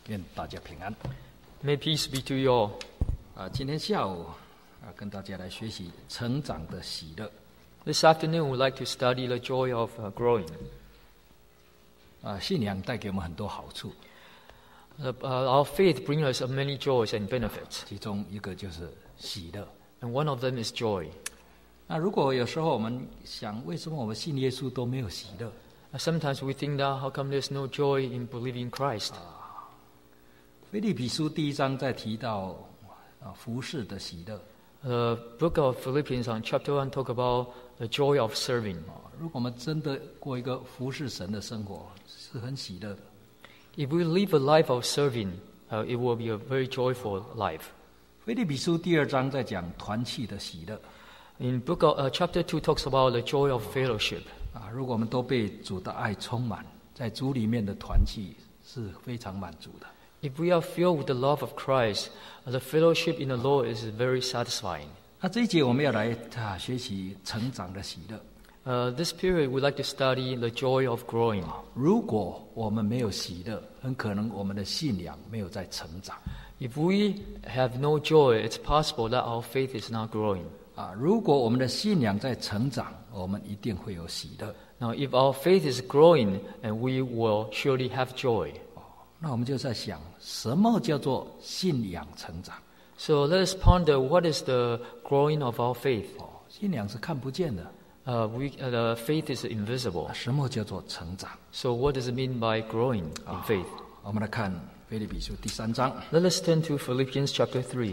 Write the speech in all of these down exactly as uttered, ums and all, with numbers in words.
愿大家平安。 May peace be to you all. 啊，今天下午啊，跟大家来学习成长的喜乐。 This afternoon, we'd like to study the joy of uh, growing. 啊，信仰带给我们很多好处， Uh, uh, our faith brings us many joys and benefits, 其中一个就是喜乐。 and one of them is joy. 那如果有时候我们想，为什么我们信耶稣都没有喜乐？ Uh, sometimes we think that how come there's no joy in believing Christ? 腓立比书第一章在提到啊服侍的喜乐。 The book of Philippians on chapter one talk about the joy of serving. 啊，如果我们真的过一个服侍神的生活，是很喜乐的。 If we live a life of serving, uh, it will be a very joyful life. 腓立比书第二章在讲团契的喜乐。 In book of, uh, chapter two talks about the joy of fellowship. 啊，如果我们都被主的爱充满，在主里面的团契是非常满足的。 If we are filled with the love of Christ, uh, the fellowship in the Lord is very satisfying. 那这一节我们要来啊学习成长的喜乐。 Uh, this period, we'd like to study the joy of growing. 如果我们没有喜乐，很可能我们的信仰没有在成长。 If we have no joy, it's possible that our faith is not growing. 啊，如果我们的信仰在成长，我们一定会有喜乐。 Now, if our faith is growing, and we will surely have joy. 那我们就在想，什么叫做信仰成长？ So let us ponder what is the growing of our faith. 哦，信仰是看不见的。 Uh, we, uh, the faith is invisible. 什么叫做成长？ So what does it mean by growing in faith? 我们来看腓立比书第三章。 Let us turn to Philippians chapter three.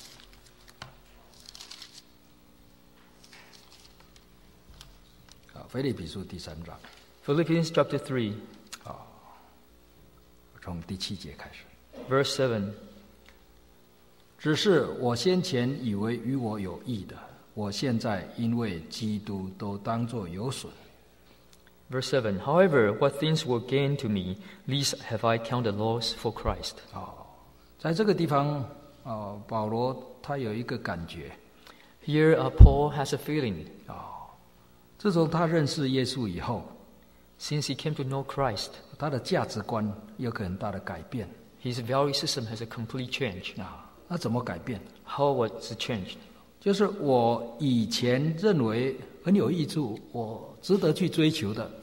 啊，腓立比书第三章， Philippians chapter three, 从第七节开始。 verse seven. 只是我先前以为与我有益的，我现在因为基督都当作有损。 Verse seven. However, what things were gain to me, these have I counted loss for Christ. 哦，在这个地方，哦，保罗他有一个感觉， Here, uh, Paul has a feeling. 自从他认识耶稣以后， Since he came to know Christ, 他的价值观有个很大的改变 his value system has a complete change. 啊。那怎么改变？ How was it changed? 就是我以前认为很有益处，我值得去追求的，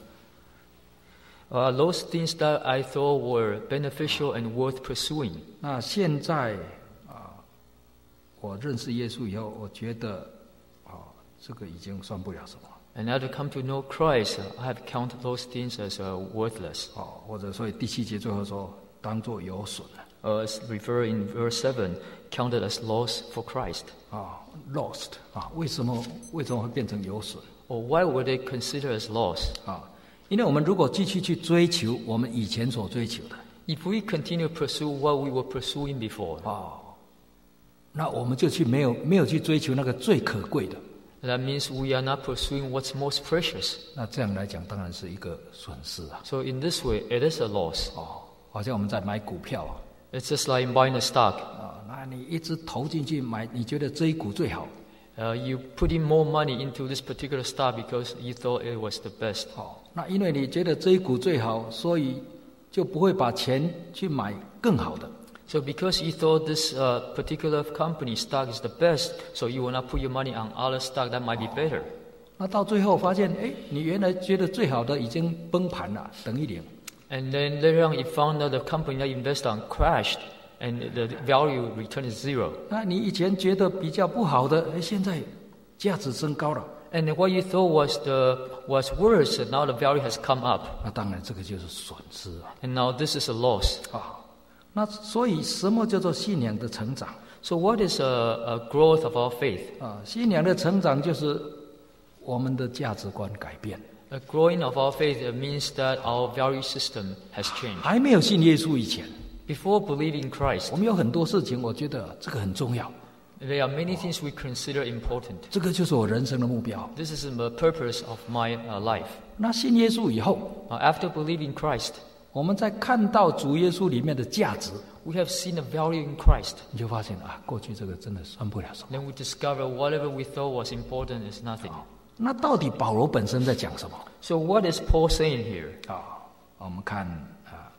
Uh, those things that I thought were beneficial and worth pursuing. 那现在啊，我认识耶稣以后，我觉得啊，这个已经算不了什么。 And now to come to know Christ, uh, I have counted those things as uh, worthless. 哦，或者所以第七节最后说，当作有损了 Uh, as referred in verse seven, counted as loss for Christ. 啊 ，lost 啊，为什么为什么会变成有损 Or why were they considered as loss? 啊？因为我们如果继续去追求我们以前所追求的 If we continue to pursue what we were pursuing before, 哦，那我们就去没有没有去追求那个最可贵的， that means we are not pursuing what's most precious. 那这样来讲当然是一个损失啊。 So in this way, it is a loss. 哦，好像我们在买股票啊， It's just like buying a stock. 啊，那你一直投进去买，你觉得这一股最好， Uh, you put in more money into this particular stock because you thought it was the best. 哦，那因为你觉得这一股最好，所以就不会把钱去买更好的。 So because you thought this uh, particular company stock is the best, so you will not put your money on other stock that might be better. 那到最后发现，哎，你原来觉得最好的已经崩盘了，等于零。 And then later on, you found that the company that you invested on crashed, and the value return is zero. 那你以前觉得比较不好的，哎，现在价值升高了。 And what you thought was the was worse, and now the value has come up. 那当然，这个就是损失啊！ And now this is a loss. 啊，那所以什么叫做信仰的成长 So what is a, a growth of our faith? 啊？信仰的成长就是我们的价值观改变。 A growing of our faith uh, means that our value system has changed. 还没有信耶稣以前， Before believing Christ, 我们有很多事情，我觉得这个很重要， there are many things we consider important. 这个就是我人生的目标。 This is the purpose of my uh, life. 那信耶稣以后， Uh, after believing Christ, 我们在看到主耶稣里面的价值， we have seen the value in Christ. 你就发现啊，过去这个真的算不了什么。 Then we discover whatever we thought was important is nothing. 那到底保罗本身在讲什么 So what is Paul saying here? 啊？我们看啊，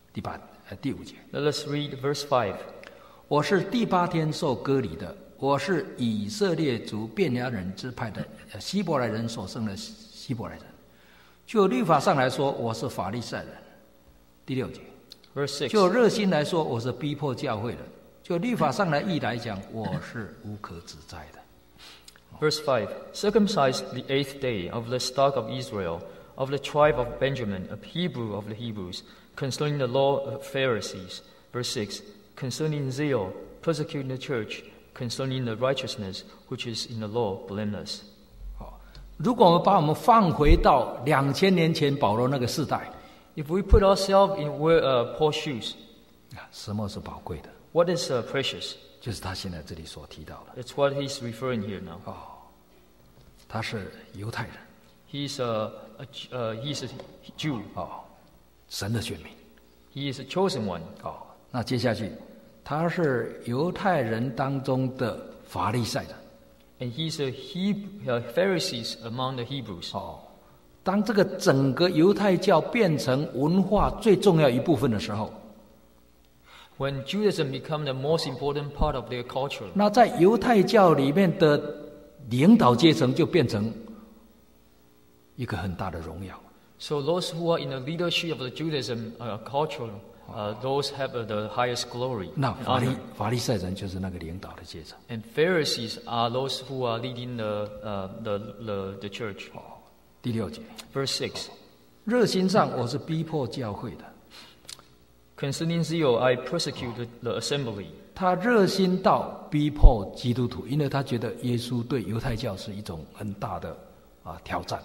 第八呃第五节。 Let us read verse five. 我是第八天受割礼的，我是以色列族便雅人支派的希伯来人所生的希伯来人。就律法上来说，我是法利赛人。第六节。 Verse six. 就热心来说，我是逼迫教会的；就律法上来义来讲，我是无可指摘的。 Verse five. Circumcised the eighth day of the stock of Israel, of the tribe of Benjamin, a Hebrew of the Hebrews, concerning the law of Pharisees. Verse six. Concerning zeal, persecuting the church, concerning the righteousness which is in the law, blameless. 如果我们把我们放回到两千年前保罗那个时代， If we put ourselves in where, uh, Paul's shoes, 什么是宝贵的？ what is uh, precious? 就是他现在这里所提到的。 That's what he's referring here now. 哦，他是犹太人， He's a, a uh, he's a Jew. 哦，神的选民。 He is a chosen one. 哦，那接下去，他是犹太人当中的法利赛人。 And he's a Heb- uh, Pharisees among the Hebrews. 哦，当这个整个犹太教变成文化最重要一部分的时候， When Judaism became the most important part of their culture, 那在犹太教里面的领导阶层就变成一个很大的荣耀。 so those who are in the leadership of the Judaism uh, culture, uh, those have uh, the highest glory 那 and 法利 honor. 法利赛人就是那个领导的阶层。 And Pharisees are those who are leading the, uh, the, the, the church. 第六节， Verse six. 热心上我是逼迫教会的。 Concerning zeal, I persecute the, the assembly. 他热心到逼迫基督徒，因为他觉得耶稣对犹太教是一种很大的啊挑战。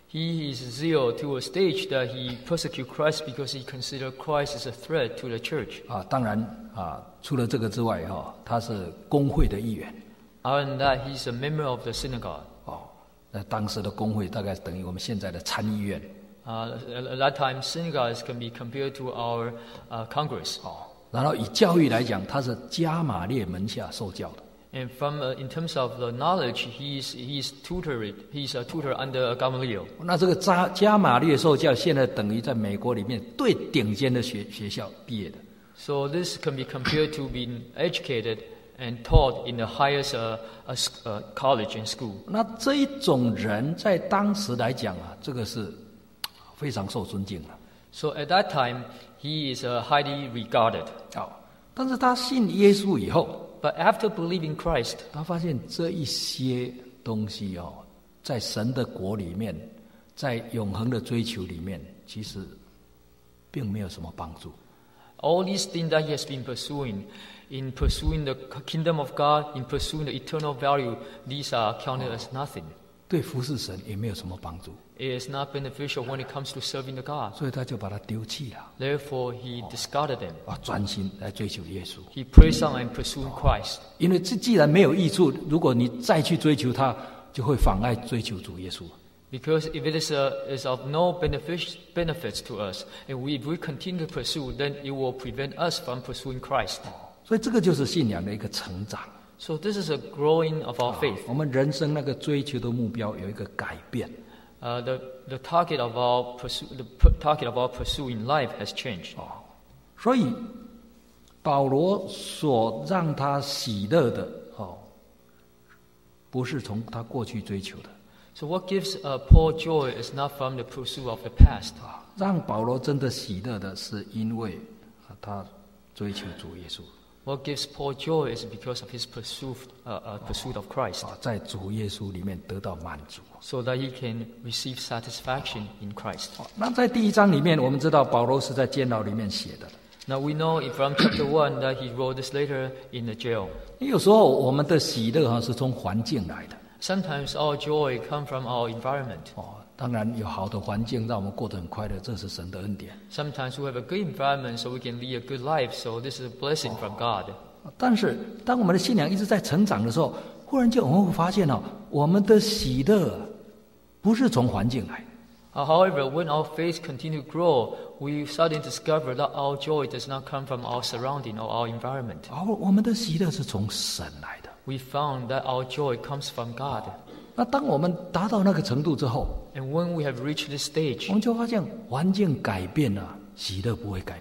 He is zeal to a stage that he persecute Christ because he considered Christ as a threat to the church. 啊，当然啊，除了这个之外，哈、他是工会的一员。 Other than that, he's a member of the synagogue. 哦，那当时的工会大概等于我们现在的参议院。 Uh, at that time, synagogues can be compared to our uh, Congress. 哦，然后以教育来讲，他是加马列门下受教的。 And from uh, in terms of the knowledge, he's he's tutored. He's a tutor under Gamaliel. 那这个加加马列受教，现在等于在美国里面最顶尖的学学校毕业的。 So this can be compared to being educated and taught in the highest uh, uh, uh, college and school. 那这一种人在当时来讲啊，这个是非常受尊敬的。 So at that time, he is uh, highly regarded. 好，但是他信耶稣以后， But after believing Christ, 他发现这一些东西哦，在神的国里面，在永恒的追求里面，其实并没有什么帮助。 all these things that he has been pursuing, in pursuing the kingdom of God, in pursuing the eternal value, these are counted as nothing. 对服侍神也没有什么帮助， It is not beneficial when it comes to serving the God. 所以他就把它丢弃了， Therefore, he discarded them. 啊，专心来追求耶稣。 He prays on and pursuing Christ. 因为这既然没有益处，如果你再去追求它，就会妨碍追求主耶稣。 Because if it is, a, is of no benefit, benefits to us, and we, if we continue to pursue, then it will prevent us from pursuing Christ. 所以这个就是信仰的一个成长。 So this is a growing of our faith. 我们人生那个追求的目标有一个改变。 Uh, the, the target of our pursue, the p- target of our pursuit in life has changed. 所以保罗所让他喜乐的哦，不是从他过去追求的 So what gives uh, Paul joy is not from the pursuit of the past. 啊，让保罗真的喜乐的是因为啊他追求主耶稣 What gives Paul joy is because of his pursuit, uh, uh, pursuit of Christ, 啊，在主耶稣里面得到满足。 so that he can receive satisfaction in Christ. 那在第一章里面，我们知道保罗是在监牢里面写的。 Now we know from chapter one that he wrote this later in the jail. 有时候我们的喜乐哈是从环境来的 Sometimes our joy comes from our environment. 哦，当然有好的环境让我们过得很快乐，这是神的恩典。 Sometimes we have a good environment so we can lead a good life, so this is a blessing from God. 但是当我们的信仰一直在成长的时候，忽然间我们会发现哦，我们的喜乐不是从环境来， Uh, however, when our faith continues to grow, we suddenly discover that our joy does not come from our surrounding or our environment. 而我们的喜乐是从神来的。 We found that our joy comes from God. 那当我们达到那个程度之后， And when we have reached this 我 stage, 们就发现环境改变了，喜乐不会改变。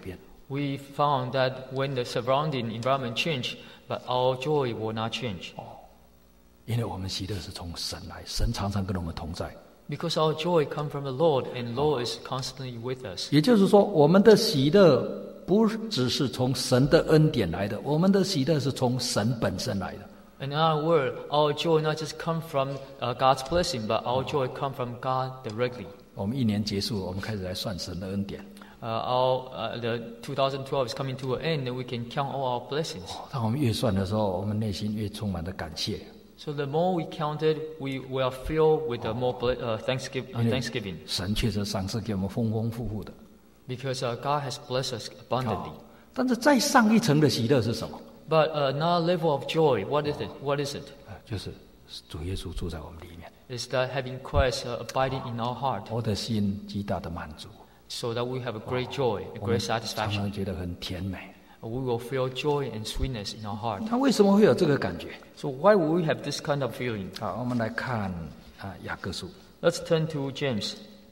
We found that when the surrounding environment changed, but our joy will not change. 因为我们喜乐是从神来，神常常跟我们同在。 Because our joy comes from the Lord, and Lord is constantly with us. 也就是说，我们的喜乐不只是从神的恩典来的，我们的喜乐是从神本身来的。 In other words, our joy not just come from uh, God's blessing, but our joy come from God directly. 我们一年结束，我们开始来算神的恩典。 Uh, our uh, the twenty twelve is coming to an end, and we can count all our blessings. 当我们越算的时候，我们内心越充满了感谢。 So the more we counted, we, we are filled with the more ble- uh, thanksgiving, uh, thanksgiving. 神确实赏赐给我们丰丰富富的。 Because uh, God has blessed us abundantly. 但是再上一层的喜乐是什么？ But uh, another level of joy, what is it? What is it? 就是主耶稣住在我们里面， Is that having Christ uh, abiding in our heart, 我的心极大的满足， so that we have a great joy, a 我们 great 常 satisfaction. 常觉得很甜美。 We will feel joy and sweetness in our heart. 他为什么会有这个感觉？ So why would we have this kind of feeling? 好，我们来看啊雅各书， Let's turn to James.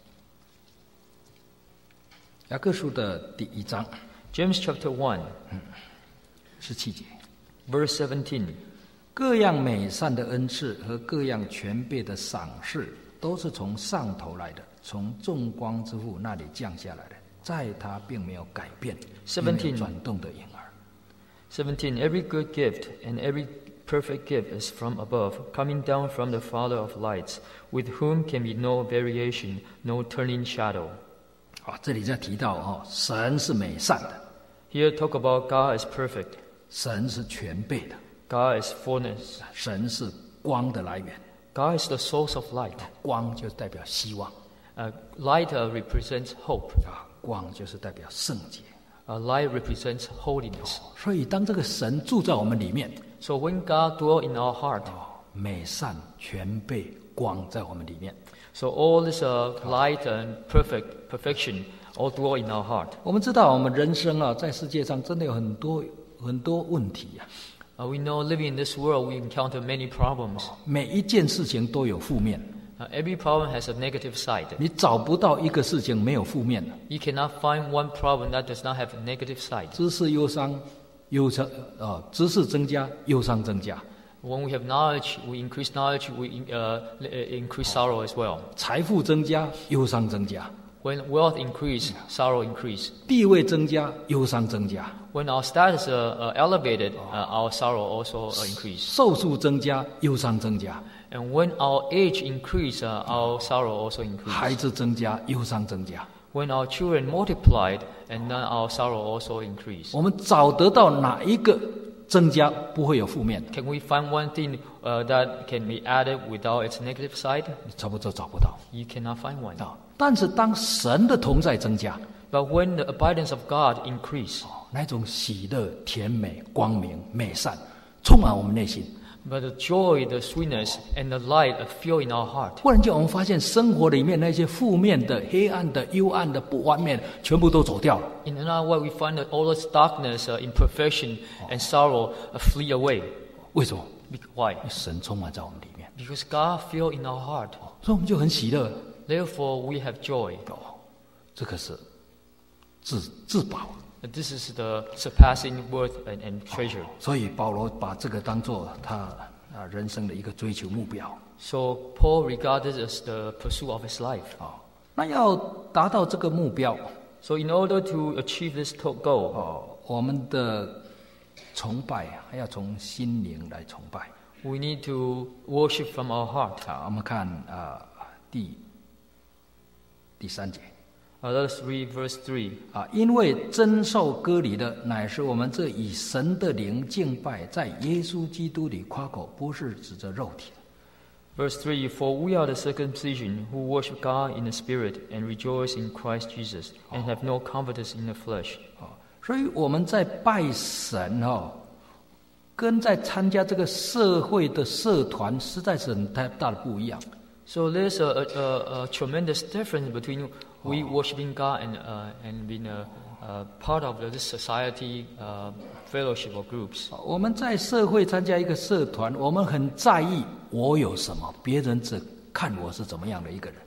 雅各书的第一章 James chapter one, 十七节。 verse seventeen. 各样美善的恩赐和各样全备的赏赐，都是从上头来的，从众光之父那里降下来的，在他并没有改变，也没有转动的影儿。 seventeen. Every good gift and every perfect gift is from above, coming down from the Father of lights, with whom can be no variation, no turning shadow. 啊，这里在提到哦，神是美善的， Here talk about God is perfect. 神是全备的， God is fullness. 神是光的来源， God is the source of light. 光就代表希望 Uh, light uh, represents hope. 啊，光就是代表圣洁。 Uh, light represents holiness. 所以当这个神住在我们里面， So when God dwells in our heart, 哦，美善全备光在我们里面， so all this uh, light and perfect perfection all dwell in our heart. 我们知道我们人生啊，在世界上真的有很多很多问题呀、 Uh, we know living in this world, we encounter many problems. 每一件事情都有负面， Uh, every problem has a negative side. 你找不到一个事情没有负面的。 You cannot find one problem that does not have a negative side. 知识忧伤，忧伤啊，知识增加，忧伤增加； When we have knowledge, we increase knowledge, we in- uh, increase sorrow as well. 财富增加，忧伤增加； When wealth increase, sorrow increase. 地位增加，忧伤增加； When our status uh, uh, elevated, uh, our sorrow also uh, increase. 寿数增加，忧伤增加； And when our age increase, uh, our sorrow also increase. 孩子增加，忧伤增加。 When our children multiplied, and then our sorrow also increase. 我们找得到哪一个增加不会有负面的？ Can we find one thing uh, that can be added without its negative side? 你找不着，找不到 You cannot find one. 啊！但是当神的同在增加， But when the abundance of God increase, 那种喜乐、甜美、光明、美善，充满我们内心。 but the joy, the sweetness, and the light are filled in our heart. 忽然间，我们发现生活里面那些负面的、黑暗的、幽暗的、不完美的，全部都走掉了。 In another way, we find that all this darkness, uh, imperfection, and sorrow uh, flee away. 为什么？ Be- Why? 神充满在我们里面， Because God filled in our heart. 所以我们就很喜乐。 Therefore, we have joy. 哦，这个是自自保。 And this is the surpassing worth and, and treasure. 所以保罗把这个当做他啊人生的一个追求目标。 So Paul regarded it as the pursuit of his life. 哦，那要达到这个目标， So in order to achieve this to- goal, 哦，我们的崇拜啊，还要从心灵来崇拜。 we need to worship from our heart. 好，我们看啊第第三节。 Uh, let's read verse three. 啊，因为真受割礼的乃是我们这以神的灵敬拜，在耶稣基督里夸口，不是指着肉体。 Verse three, For we are the circumcision who worship God in the Spirit and rejoice in Christ Jesus, and have no confidence in the flesh. 哦，所以我们在拜神哦，跟在参加这个社会的社团，实在是很太大的不一样。 So there's a, a, a tremendous difference between we worshiping God and, uh, and being a, a part of this society, uh, fellowship or groups. 我们在社会参加一个社团，我们很在意我有什么，别人只看我是怎么样的一个人。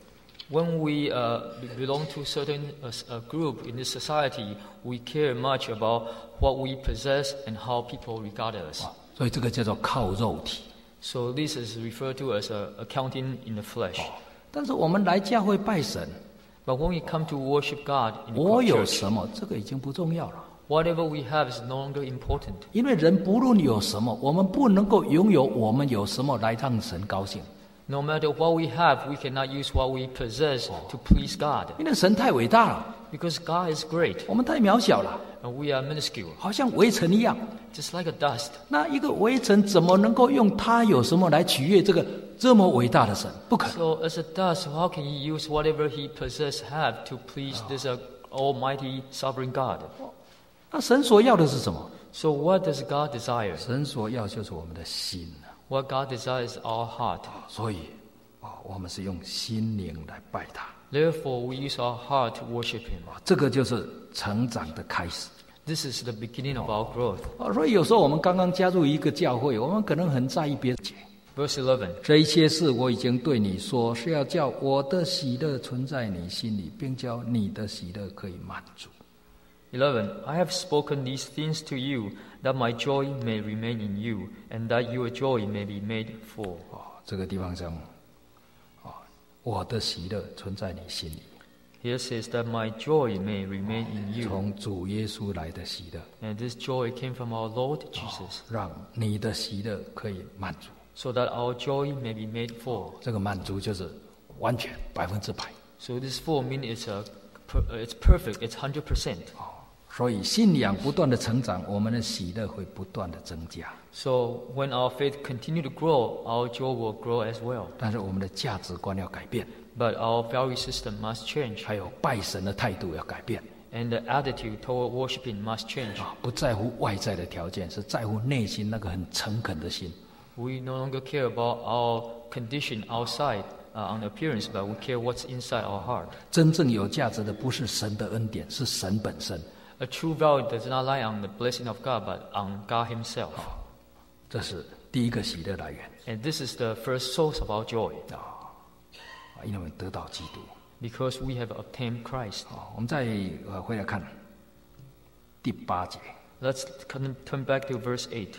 When we uh, belong to a certain uh, uh, group in this society, we care much about what we possess and how people regard us. 所以这个叫做靠肉体。 So this is referred to as a accounting in the flesh. 但是我们来教会拜神， But when we come to worship God in 我 the 有 church, 什么，这个已经不重要了。 whatever we have is no longer important. 因为人不论有什么，我们不能够拥有我们有什么来让神高兴。 No matter what we have, we cannot use what we possess to please God. 因为神太伟大了， Because God is great 我们太渺小了， and we are minuscule, 好像微尘一样。 just like a dust. 那一个微尘怎么能够用他有什么来取悦这个这么伟大的神？不可能。 So as a dust, how can he use whatever he possess have to please this uh, almighty sovereign God? 那神所要的是什么？ So what does God desire? 神所要就是我们的心啊。 What God desires is our heart. 所以，啊，我们是用心灵来拜他。 Therefore, we use our heart to worship him. 这个就是成长的开始。 This is the beginning of our growth. 啊，所以有时候我们刚刚加入一个教会，我们可能很在意别人。 Verse eleven. 这一切事我已经对你说，是要叫我的喜乐存在你心里，并叫你的喜乐可以满足。 eleven. I have spoken these things to you, that my joy may remain in you, and that your joy may be made full. 啊，这个地方上，啊，我的喜乐存在你心里， Here says that my joy may remain in you. 从主耶稣来的喜乐， And this joy came from our Lord Jesus, 让你的喜乐可以满足。 so that our joy may be made full. 这个满足就是完全百分之百。 So this full means it's, a, per- uh, it's perfect, it's one hundred percent. 所以信仰不断的成长，我们的喜乐会不断的增加。 So when our faith continue to grow, our joy will grow as well. 但是我们的价值观要改变， But our value system must change, 还有拜神的态度要改变。 and the attitude toward worshiping must change. 啊，不在乎外在的条件，是在乎内心那个很诚恳的心。 We no longer care about our condition outside uh, on appearance, but we care what's inside our heart. 真正有价值的不是神的恩典，是神本身。 A true value does not lie on the blessing of God, but on God Himself. 这是第一个喜乐来源 And this is the first source of our joy, 啊，啊因为我们得到基督。 because we have obtained Christ. 啊，我们再呃回来看第八节。 Let's come- turn back to verse eight.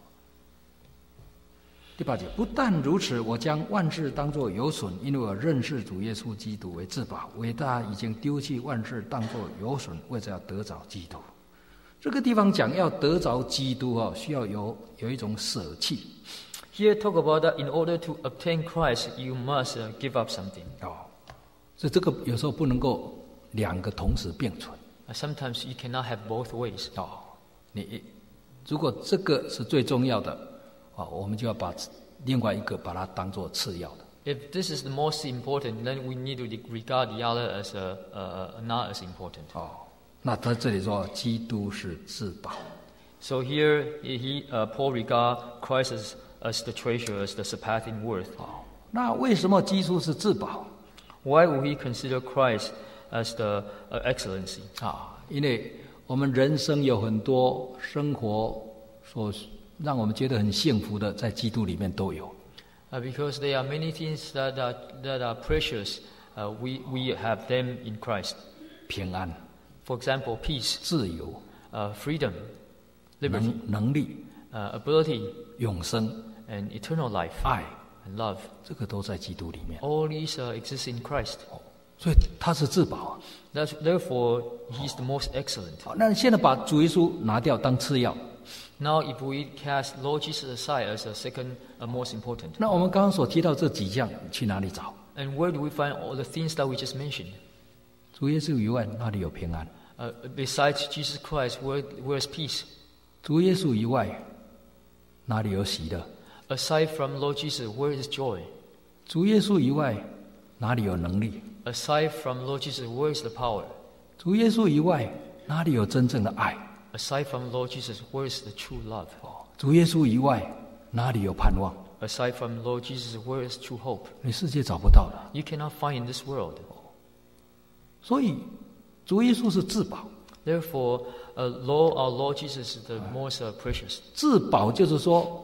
第八节，不但如此，我将万事当作有损，因为我认识主耶稣基督为至宝。伟大已经丢弃万事当作有损，为着要得着基督。这个地方讲要得着基督哦，需要有有一种舍弃 Here, talk about that in order to obtain Christ, you must uh, give up something. 哦，所以这个有时候不能够两个同时并存 Uh, sometimes you cannot have both ways. 哦。你如果这个是最重要的啊、哦，我们就要把另外一个把它当做次要的。 If this is the most important, then we need to regard the other as uh, uh, not as important. 哦，那他这里说基督是至宝。 So here, he, uh, Paul regard Christ as, as the treasure, as the surpassing worth. 哦，那为什么基督是至宝 Why would he consider Christ as the uh, excellency? 啊？因为我们人生有很多生活所让我们觉得很幸福的，在基督里面都有。 Uh, because there are many things that are, that are precious, uh, we, we have them in Christ. 平安、 For example, peace, 自由、 uh, freedom, liberty, 能能力、 uh, ability, 永生、 and eternal life, 爱， and love. 这个都在基督里面。 All these uh, exist in Christ. 所以他是至宝啊。 That's, therefore, he's the most excellent. 好，那现在把主耶稣拿掉当次要， Now, if we cast Lord Jesus aside as a second uh, most important, 那我们刚刚所提到这几项去哪里找？ and where do we find all the things that we just mentioned? 主耶稣以外哪里有平安？ Uh, besides Jesus Christ, where, where's peace? 主耶稣以外哪里有喜乐？ Aside from Lord Jesus, where is joy? 主耶稣以外哪里有能力？ Aside from Lord Jesus, where is the power? 主耶稣以外哪里有真正的爱？ Aside from Lord Jesus, where is the true love? 主耶稣以外哪里有盼望？ Aside from Lord Jesus, where is true hope? 你世界找不到的。 You cannot find in this world. 所以主耶稣是至宝。 Therefore, uh, Lord, our Lord Jesus is the most uh, precious. 至宝就是说，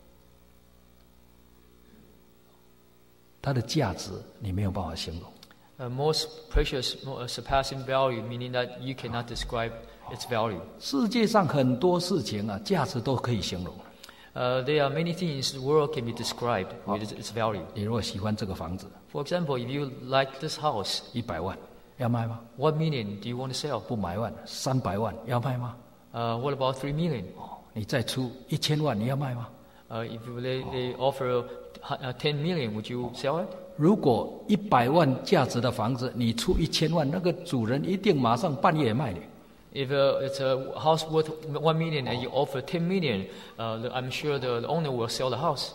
它的价值你没有办法形容。 Uh, most precious, more, uh, surpassing value, meaning that you cannot describe its value. 世界上很多事情啊，价值都可以形容。 Uh, there are many things in the world can be described with its, its value. 你如果喜欢这个房子， For example, if you like this house, 一百万，要卖吗？ what million do you want to sell? 不买万，三百万，要卖吗？ Uh, what about three million? 哦，你再出一千万，你要卖吗？ Uh, if they, they offer uh, ten million, would you sell it? 如果一百万价值的房子，你出一千万，那个主人一定马上半夜卖你。 If uh, it's a house worth one million and you offer ten million, uh, the- I'm sure the, the owner will sell the house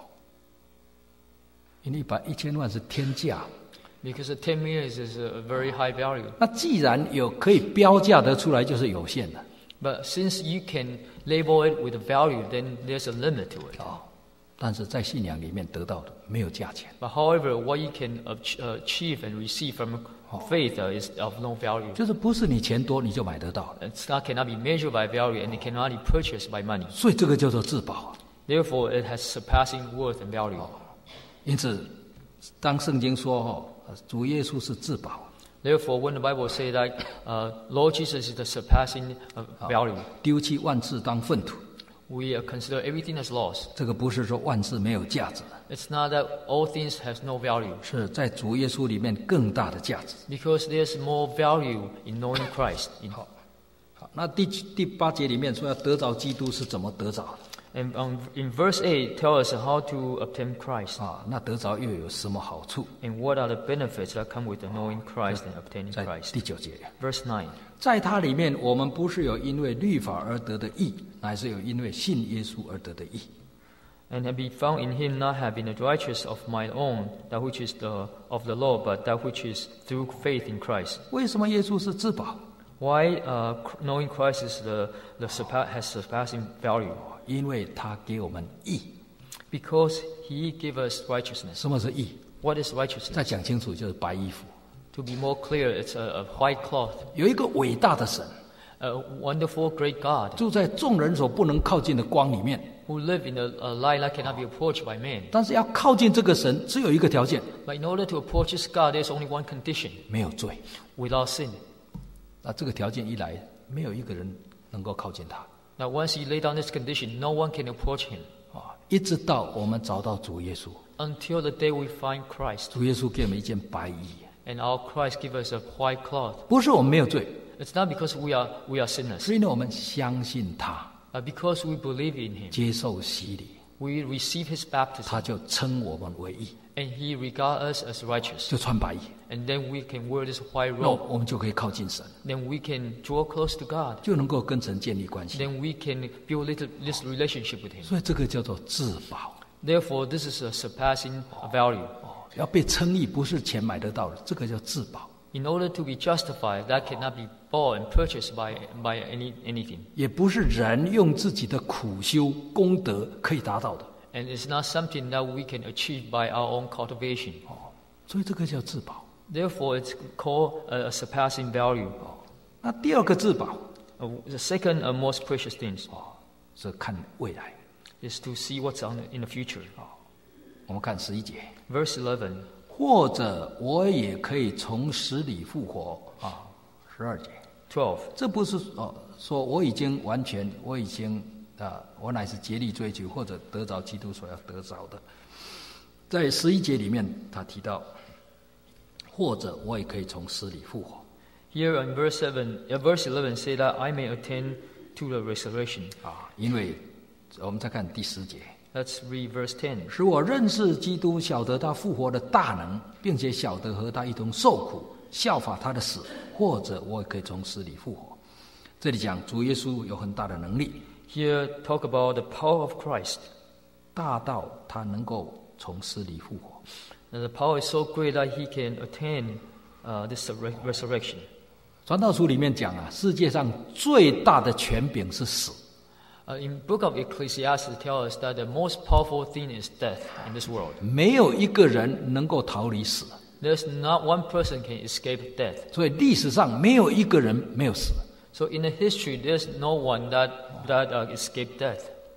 因为一百一千万是天价。 because the ten million is, is a very high value. 那既然有可以标价得出来，就是有限的。 But since you can label it with a value, then there's a limit to it. 哦，但是在信仰里面得到的没有价钱， But however, what you can ach- uh, achieve and receive from faith uh, is of no value. 就是不是你钱多你就买得到的。 It's not cannot be measured by value and it cannot be purchased by money. 所以这个叫做自保。 Therefore, it has surpassing worth and value. 因此，当圣经说哦，主耶稣是自保， Therefore, when the Bible says that uh, Lord Jesus is the surpassing uh, value, 丢弃万事当粪土。 we uh, consider everything as lost. 这个不是说万事没有价值， It's not that all things has no value, 是在主耶稣里面更大的价值。 because there's more value in knowing Christ. In, 好，那第第八节里面说要得着基督是怎么得着的 and um, in verse eight, tell us how to obtain Christ 啊？那得着又有什么好处？ and what are the benefits that come with knowing Christ and obtaining 在 Christ. 第九节， Verse nine. 在他里面，我们不是有因为律法而得的义，乃是有因为信耶稣而得的义。 And have been found in him not having the righteousness of my own, that which is the, of the law, but that which is through faith in Christ. 为什么耶稣是自保？ Why uh, knowing Christ is the, the surpa- has surpassing value? 因为他给我们义。 Because he gave us righteousness. 什么是义？ What is 再 righteousness? 讲清楚，就是白衣服。 To be more clear, it's a, a white cloth. 有一个伟大的神， A wonderful, great God 住在众人所不能靠近的光里面。 who live in a, a light that cannot be approached by man. 但是要靠近这个神，只有一个条件： But in order to approach this God, there's only one condition: 没有罪。 without sin. 那这个条件一来，没有一个人能够靠近他 Now, once you lay down this condition, no one can approach him 啊！一直到我们找到主耶稣， until the day we find Christ. 主耶稣给我们一件白衣， And our Christ give us a white cloth. 不是我们没有罪， It's not because we are we are sinners, 是因为我们相信他， but because we believe in him. 接受洗礼， We receive his baptism, 他就称我们为义， and he regards us as righteous. 就穿白衣， And then we can wear this white 那 robe. 我们就可以靠近神， Then we can draw close to God. 就能够跟神建立关系。 Then we can build little, this relationship with him. 所以这个叫做自保。 Therefore, this is a surpassing value. 哦，要被称义不是钱买得到的，这个叫自保， In order to be justified, that cannot be bought and purchased by, by any, anything. 也不是人用自己的苦修功德可以达到的。 And it's not something that we can achieve by our own cultivation. 哦，所以这个叫自保。 Therefore, it's called a, a surpassing value. 那第二个自保 Uh, the second uh, most precious thing 哦，是看未来。 is to see what's on in the future. 我们看十一节， Verse eleven. 或者我也可以从死里复活啊。十二节， twelve. 这不是哦，说我已经完全，我已经啊，我乃是竭力追求或者得着基督所要得着的。在十一节里面，他提到，或者我也可以从死里复活。 Here in verse seven, uh, verse eleven say that I may attain to the resurrection. 啊，因为我们再看第十节， Let's read verse ten. 使我认识基督，晓得他复活的大能，并且晓得和他一同受苦，效法他的死，或者我也可以从死里复活。这里讲主耶稣有很大的能力， Here talk about the power of Christ. 大到他能够从死里复活。 And the power is so great that he can attain uh, this re- resurrection. 传道书里面讲啊，世界上最大的权柄是死。 Uh, in book of Ecclesiastes tell us that the most powerful thing is death in this world. 没有一个人能够逃离死， There's not one person can escape death. 所以历史上没有一个人没有死。 So in the history, there's no one that that uh, escaped death.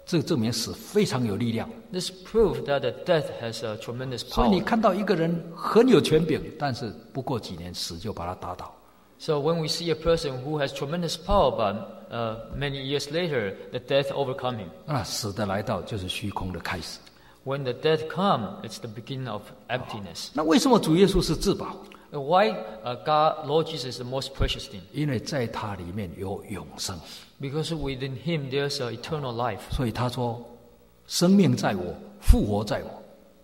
这证明死非常有力量。 This proved that the death has a tremendous 所以你 power. 看到一个人很有权柄，但是不过几年死就把他打倒。 So when we see a person who has tremendous power, but uh, many years later, the death overcome him. 那死的来到就是虚空的开始。 When the death come, it's the beginning of emptiness. 那为什么主耶稣是至宝？ Why uh, God, Lord Jesus, is the most precious thing? 因为在他里面有永生， Because within Him there's an eternal life. 所以他说：“生命在我，复活在我。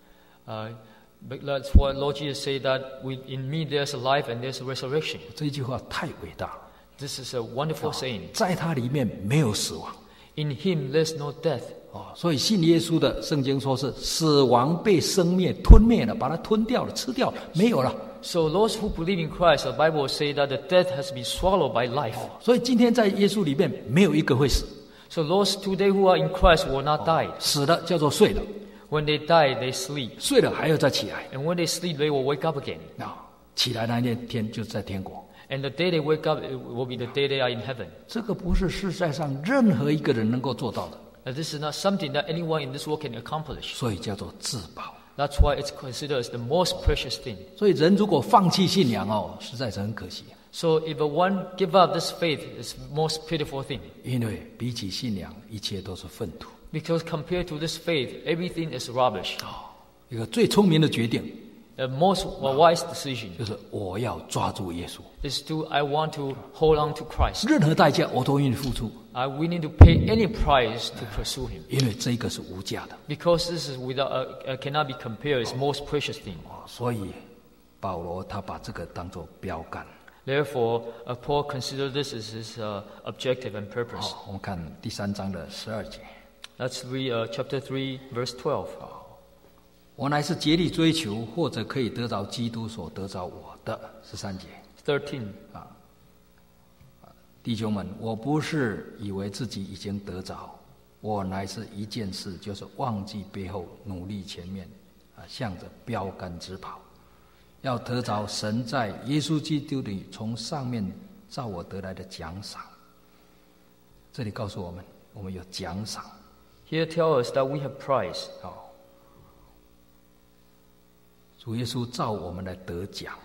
Uh, but that's why Lord Jesus said that within me there's a life and there's a resurrection. ” 这句话太伟大了。 This is a wonderful saying. 在他里面没有死亡 In Him there's no death. 哦，所以信耶稣的圣经说是死亡被生灭吞灭了，把它吞掉了，吃掉了，没有了。 So those who believe in Christ, the Bible say that the death has been swallowed by life. 所以今天在耶稣里面没有一个会死， So those today who are in Christ will not die. 死了叫做睡了， When they die, they sleep. 睡了还要再起来 And when they sleep, they will wake up again. 啊，起来那一天就在天国。 And the day they wake up, it will be the day they are in heaven. 这个不是世界上任何一个人能够做到的， And this is not something that anyone in this world can accomplish. 所以叫做至宝。 That's why it's considered as the most precious thing. 所以人如果放弃信仰哦，实在是很可惜， So if a one give up this faith, it's the most pitiful thing. 因为比起信仰，一切都是粪土。 Because compared to this faith, everything is rubbish. 一个最聪明的决定 The most wise decision 就是我要抓住耶稣， is to, I want to hold on to Christ. 任何代价我都愿意付出， I willing to pay any price to pursue Him. 因为这个是无价的。 Because this is without, uh, uh, cannot be compared, it's the most precious thing. 哦，所以保罗他把这个当作标杆。 Therefore, uh, Paul considered this as his uh, objective and purpose. 好，我们看第三章的十二节。 Let's read uh, chapter three, verse twelve. 我乃是竭力追求，或者可以得着基督所得着我的。十三节， thirteen. 弟兄们，我不是以为自己已经得着，我乃是一件事，就是忘记背后，努力前面，啊，向着标杆直跑，要得着神在耶稣基督里从上面照我得来的奖赏。这里告诉我们，我们有奖赏。 Here tell us that we have prize. 好，主耶稣照我们来得奖。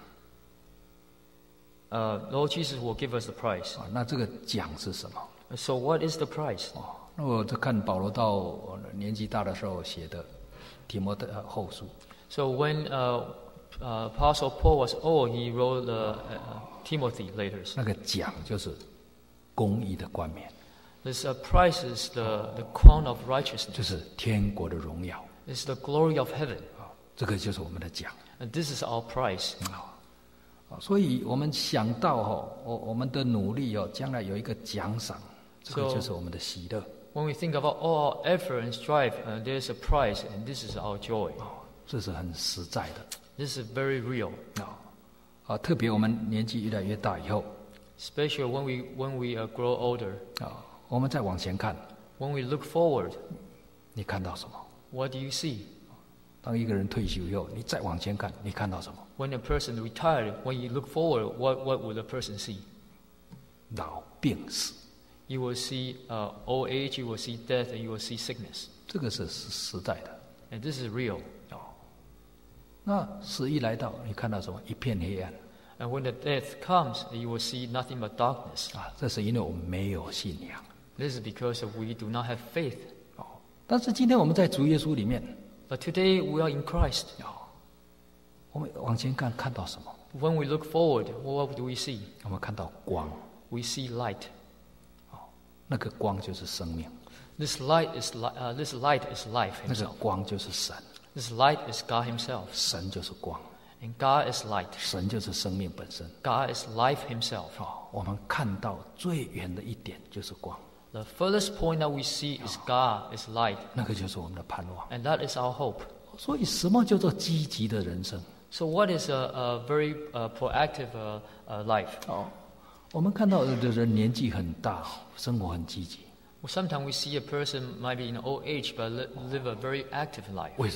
Uh, Lord Jesus will give us the prize. 啊，那这个奖是什么？ So what is the prize? 哦，那我就看保罗到我年纪大的时候写的提摩太后书。 So when uh, uh, Apostle Paul was old, he wrote uh, uh, Timothy letters. 那个奖就是公义的冠冕， This uh, prize is the, the crown of 就 righteousness. 是天国的荣耀。 It's the glory of heaven. 啊，这个就是我们的奖。 And this is our prize. 啊，所以我们想到哦，我我们的努力哦，将来有一个奖赏，这个 So- 就是我们的喜乐。 When we think about all our effort and strive, uh, there's a prize, and this is our joy. 哦，这是很实在的。 This is very real. 啊，啊，特别我们年纪越来越大以后， Especially when we when we uh, grow older. 啊，我们再往前看， When we look forward, 你看到什么？ what do you see? 当一个人退休以后，你再往前看，你看到什么？ When a person retired, when you look forward, what, what will the person see? 老病死， You will see uh, old age, you will see death, and you will see sickness. 这个是实实在的。 And this is real. 哦，那死一来到，你看到什么？一片黑暗 And when the death comes, you will see nothing but darkness. 啊！这是因为我们没有信仰。 This is because of we do not have faith. 哦，但是今天我们在主耶稣里面， But today we are in Christ. 哦，我们往前看，看到什么？ When we look forward, what do we see? 我们看到光， We see light. 那个光就是生命， This light is li- uh, this light is life 那个 Himself. 光就是神， This light is God Himself, 神就是光， and God is light. 神就是生命本身。 God is life Himself. 哦，我们看到最远的一点就是光， The furthest point that we see is God is light, 那个就是我们的盼望。 and that is our hope. 所以，什么叫做积极的人生？ So, what is a, a very uh, proactive uh, uh, life? 哦，我们看到有的人年纪很大，生活很积极， Well, sometimes we see a person might be in old age but li- live a very active life. 为什么？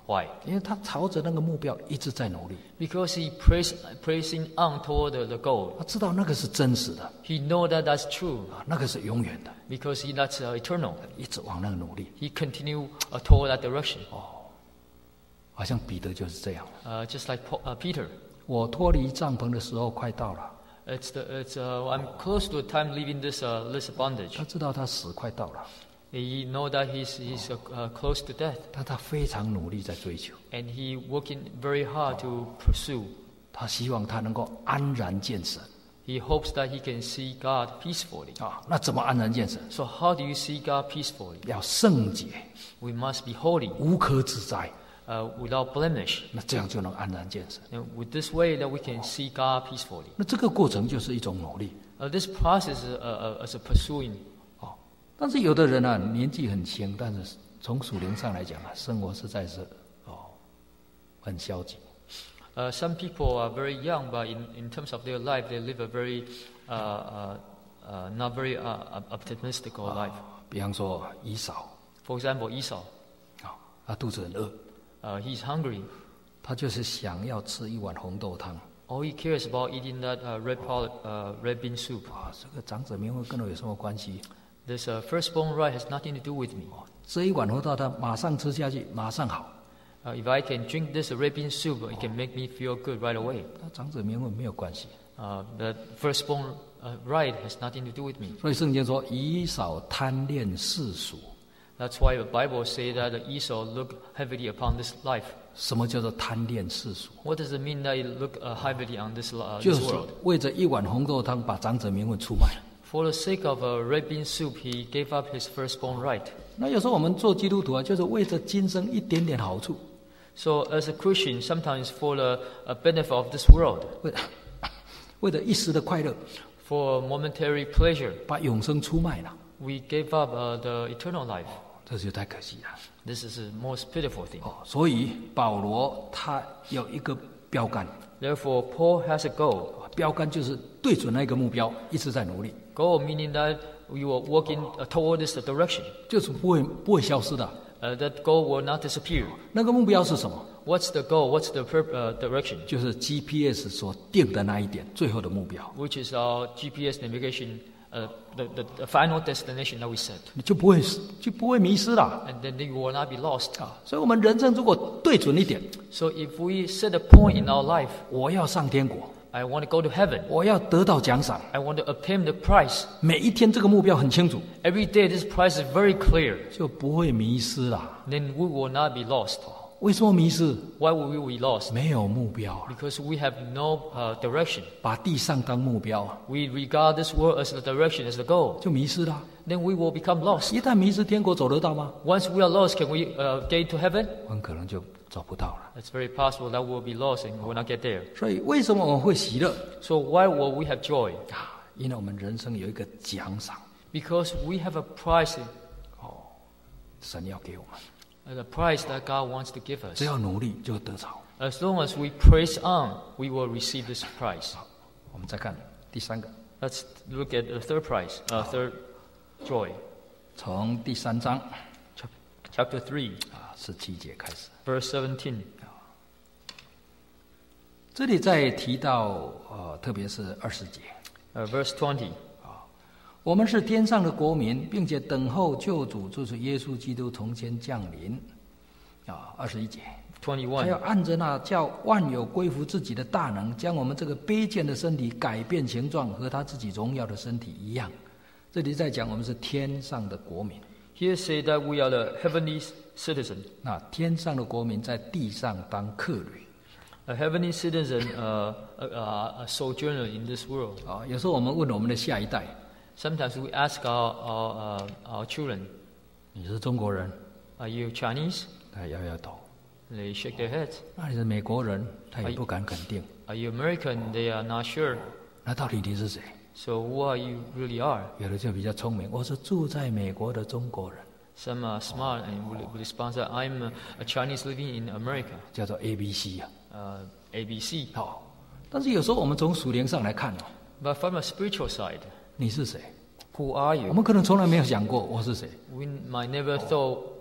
Why? 因为他朝着那个目标一直在努力， Because he prays, pressing on toward the, the goal. 他知道那个是真实的， He know that that's true 啊，那个是永远的， because he that's uh, eternal. 一直往那个努力。 He continue uh, toward that direction. 好像彼得就是这样。 Uh, just like Paul, uh, Peter. 我脱离帐篷的时候快到了， It's the, it's, uh, I'm close to the time leaving this, uh, this bondage. 他知道他死快到了， He know that he's, he's uh, uh, close to death. 但他非常努力在追求， And he working very hard to pursue. 他希望他能够安然见神 He hopes that he can see God peacefully. 啊。那怎么安然见神？ So how do you see God peacefully? 要圣洁， We must be holy, 无可指摘， uh, without blemish. 那这样就能安然见神。 And with this way that we can see God peacefully. 那这个过程就是一种努力 Uh, this process is uh, uh, is a pursuing. 哦。但是有的人啊，年纪很轻，但是从属灵上来讲啊，生活实在是哦很消极。 Uh, some people are very young, but in, in terms of their life, they live a very uh, uh, uh, not very uh, optimistic life. 比方说以扫 For example, Esau, 啊，他肚子很饿， uh, he's hungry. 他就是想要吃一碗红豆汤 All he cares about eating that uh, red, poly, uh, red bean soup. 啊。这个长者名分跟我有什么关系？ This uh, firstborn right has nothing to do with me. 这一碗红豆汤马上吃下去，马上好。 Uh, if I can drink this red bean soup, it can make me feel good right away. 那长者名分没有关系。 Uh, the firstborn uh, right has nothing to do with me. 所以圣经说以扫贪恋世俗。 That's why the Bible says that Esau looked heavily upon this life. 什么叫做贪恋世俗？ What does it mean that he looked uh, heavily on this, uh, 就 this 是 world? 为着一碗红豆汤把长者名分出卖。 For the sake of a red bean soup, he gave up his firstborn right. 那有时候我们做基督徒啊，就是为着今生一点点好处， So as a Christian, sometimes for the uh, benefit of this world, 为为了一时的快乐， for momentary pleasure, 把永生出卖了， we gave up uh, the eternal life. 这就太可惜了。 This is the most pitiful thing. 哦，所以保罗他有一个标杆， Therefore, Paul has a goal. 标杆就是对准那个目标，一直在努力， Goal meaning that we were working uh, toward this direction. 就是不会不会消失的。 Uh, that goal will not disappear. 那个目标是什么？ What's the goal? What's the pur- uh, direction? 就是 G P S 所定的那一点，最后的目标， Which is our G P S navigation, uh, the, the, the final destination that we set. 你就不会就不会迷失了 And then you will not be lost. 啊！所以，我们人生如果对准一点， So if we set a point in our life, 我要上天国， I want to go to heaven. 我要得到奖赏， I want to obtain the prize. 每一天这个目标很清楚， Every day this prize is very clear. 就不会迷失了。 Then we will not be lost. 为什么迷失？ Why will we be lost? 没有目标了， Because we have no uh, direction. 把地上当目标， We regard this world as the direction, as the goal. 就迷失了。 Then we will become lost. 一旦迷失，天国走得到吗？ Once we are lost, can we uh, get to heaven? 很可能就走不到了。 It's very possible that we'll be lost and will not get there. 所以，为什么我们会喜乐 So why will we have joy? 啊？因为我们人生有一个奖赏， Because we have a prize, 神要给我们， uh, the prize that God wants to give 只 us. 要努力就得着。 As long as we press on, we will receive this prize. 我们再看第三个， Let's look at the third prize, uh, third joy. 从第三章 Chapter three, 啊十七节开始， verse seventeen. 这里在提到呃，特别是二十节， Uh, verse twenty. 我们是天上的国民，并且等候救主，就是耶稣基督从前降临。啊，二十一节，他要 twenty-one. 按着那叫万有归服自己的大能，将我们这个卑贱的身体改变形状，和他自己荣耀的身体一样。这里在讲我们是天上的国民。 Here say that we are the heavenly citizen. 那天上的国民在地上当客旅 A heavenly citizen, uh, a, a, a sojourner in this world. 啊。有时候我们问我们的下一代， Sometimes we ask our, our, uh, our children, 你是中国人？ are you Chinese? 他摇摇头。 They shake their heads. 那你是美国人？他也不敢肯定。 Are you American? They are not sure. 那到底你是谁？ So who are you really are? 有的就比较聪明，我是住在美国的中国人， Some are smart and will, will respond that I'm a, a Chinese living in America. 叫做 A B C 啊。 Uh, A B C. 好，但是有时候我们从属灵上来看哦， But from a spiritual side, 你是谁？ who are 我 you? 们可能从来没有想过我是谁。 We might never thought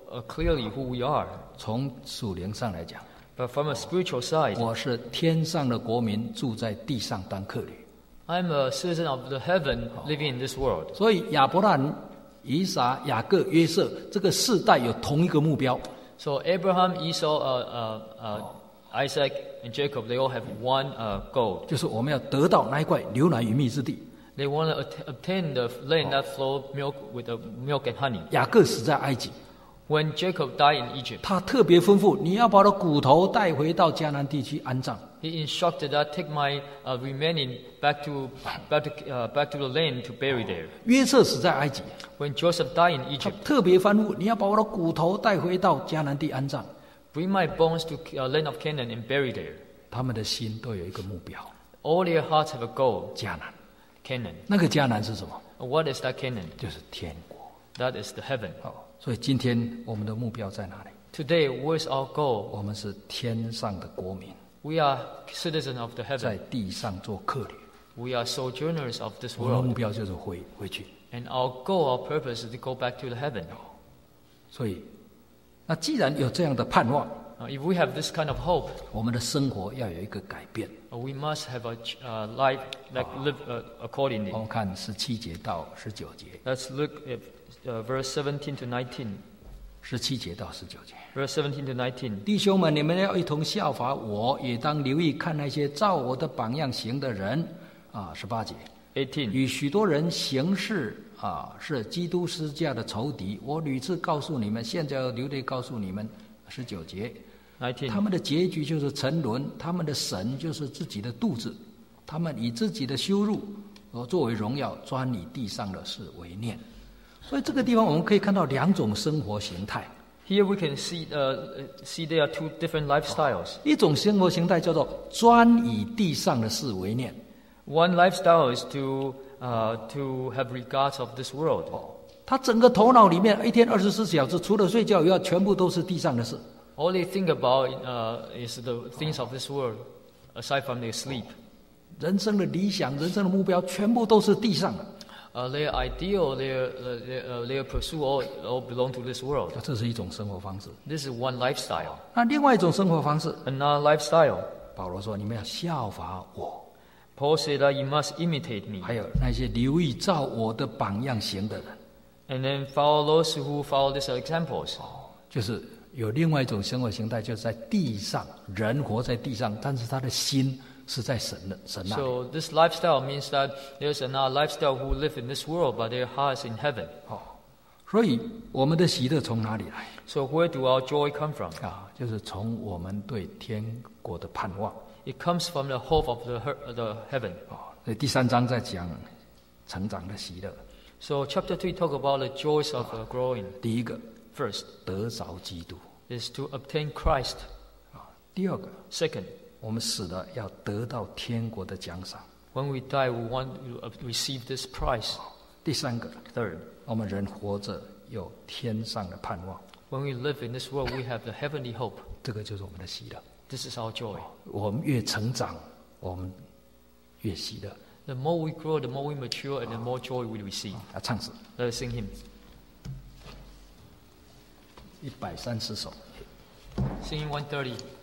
uh, clearly who we are. 从属灵上来讲， But from a spiritual side, 我是天上的国民，住在地上当客旅。 I'm a citizen of the heaven living in this world. 所以亚伯拉罕、以撒、雅各、约瑟这个世代有同一个目标， So Abraham, Esau, uh, uh, uh, Isaac, and Jacob, they all have one uh, goal. 就是我们要得到那一块流奶与蜜之地。 They want to att- obtain the land that flow milk with the milk and honey. 雅各死在埃及， When Jacob died in Egypt, 他特别吩咐你要把我的骨头带回到迦南地区安葬。 he instructed that take my uh, remaining back to back to uh, back to the land to bury there. 约瑟死在埃及， When Joseph died in 他 Egypt, 特别吩咐你要把我的骨头带回到迦南地安葬。 bring my bones to uh, land of Canaan and bury there. 他们的心都有一个目标， All their hearts have a goal, 迦南。 Canaan. 那个迦南是什么？ And what is that Canaan? 就是天国。 That is the heaven. 好，所以今天我们的目标在哪里？ Today, where's our goal? 我们是天上的国民， We are citizens of the 在 heaven. 地上做客旅。 We are sojourners of this 我们的目 world. 标就是回回去。 And our goal, our purpose is to go back to the heaven. 所以，那既然有这样的盼望， Uh, if we have this kind of hope, 我们的生活要有一个改变。 uh, we must have a ch- uh, life like live uh, accordingly. 我们看十七节到十九节， Let's look at uh, verse seventeen to nineteen. 十七节到十九节。 Verse seventeen to nineteen. 弟兄们，你们要一同效法我，也当留意看那些照我的榜样行的人。啊，十八节， eighteen. 与许多人行事啊，是基督十字架的仇敌。我屡次告诉你们，现在要留意告诉你们。十九节， nineteen. 他们的结局就是沉沦，他们的神就是自己的肚子，他们以自己的羞辱呃作为荣耀，专以地上的事为念。所以这个地方我们可以看到两种生活形态。 Here we can see uh, see there are two different lifestyles. 一种生活形态叫做专以地上的事为念， One lifestyle is to uh, to have regards of this world. 他整个头脑里面一天二十四小时，除了睡觉以外，全部都是地上的事。 All they think about uh, is the things of this world, aside from their sleep. 人生的理想、人生的目标，全部都是地上的。 Uh, their ideal, their uh, their, uh, their pursuit all, all belong to this world. 这是一种生活方式。 This is one lifestyle. 那另外一种生活方式， Another lifestyle. 保罗说：“你们要效法我， Paul said that you must imitate me, 还有那些留意照我的榜样行的人。” and then follow those who follow these examples. 就是有另外一种生活形态，就是在地上，人活在地上，但是他的心是在神的神那里。 So this lifestyle means that there's another lifestyle who live in this world, but their heart is in heaven. 哦，所以我们的喜乐从哪里来 So where do our joy come from? 啊？就是从我们对天国的盼望。 It comes from the hope of the he- the heaven. 哦，所以第三章在讲成长的喜乐。 So chapter three talk about the joys of uh, growing. 第一个 First 得着基督 is to obtain Christ. 啊，第二个 Second, 我们死了要得到天国的奖赏。 when we die, we want to uh, receive this prize. 第三个， Third, 我们人活着有天上的盼望， when we live in this world, we have the heavenly hope. 这个就是我们的喜乐。 This is our joy. 我们越成长，我们越喜乐。 The more we grow, the more we mature, and the more joy we receive. 啊，唱诗 Let us sing hymn. 一百三十首。 Singing one thirty.